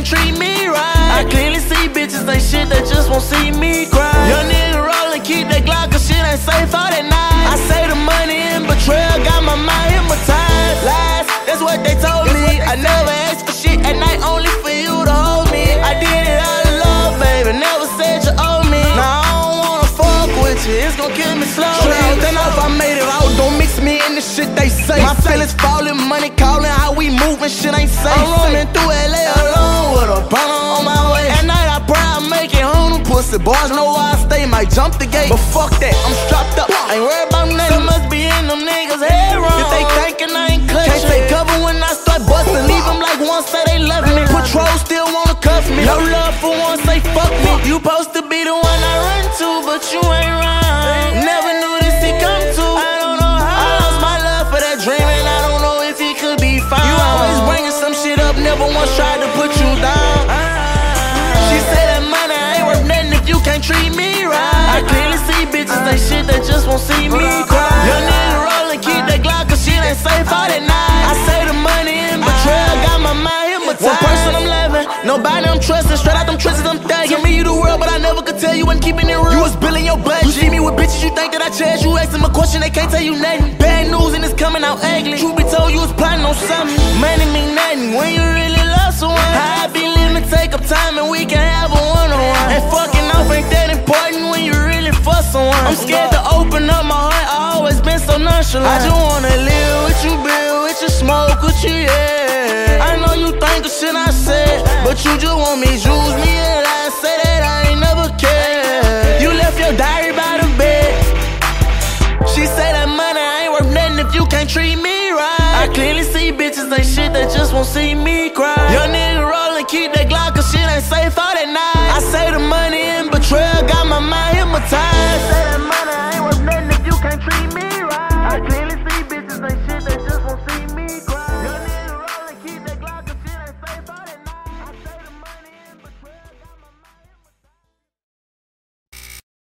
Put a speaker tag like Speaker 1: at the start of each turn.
Speaker 1: treat me right. I clearly see bitches ain't shit, they just won't see me cry. Young nigga rollin', keep that Glock, cause shit ain't safe all that night. I say the money in betrayal, got my mind hypnotized. Lies, that's what they told me. I never asked for shit at night, only for you to hold me. I did it out of love, baby, never said you owe me. Now I don't wanna fuck with you, it's gon' kill me slowly.
Speaker 2: Then if I made it out, don't mix me in the shit they say.
Speaker 1: My feelings falling, money calling, how we moving, shit ain't safe. I'm rolling through LA alone with a burner on my way. At night I pray I make it home. Them pussy boys know where I stay, might jump the gate, but fuck that, I'm strapped up, ain't worried about nothing. Must be in them niggas head wrong. If they thinking I ain't clutch, can't take cover when I start bustin'. Leave them like one say they love me. Patrol still wanna cuff me. No love for one say fuck me. You supposed to be the one I run to, but you ain't right. Never knew this he come to. I don't know how. I lost my love for that dream, and I don't know if he could be found. You always bringing some shit up, never once tried to put you down. She said that money ain't worth nothing if you can't treat me right. I clearly see bitches ain't shit, they just won't see me cry. Young nigga rollin', keep that Glock, cause shit ain't safe all that night. I say the money in betrayal, got my mind hypnotized. One person I'm loving, nobody I'm trusting. Straight out them trenches I'm thugging. Tell me you the world, but I never could tell you wasn't keeping it real. You was billing your budget. You see me with bitches, you think that I cherish. You ask them a question, they can't tell you nothing. Bad news and it's coming out ugly. Truth be told, you was plotting on something. Money mean nothing when you really love someone. How I be living, take up time and we can have a one-on-one. And fucking off ain't that important when you really for someone. I'm scared to open up my heart, I always been so nonchalant. I just wanna live with you, build with you, smoke with you, yeah. I know you think of shit I said, but you just want me, use me, and I say that I ain't never cared. You left your diary by the bed. She say that money ain't worth nothing if you can't treat me right. I clearly see bitches ain't shit, they just won't see me cry. Young nigga rollin', keep that Glock, cause shit ain't safe all that night.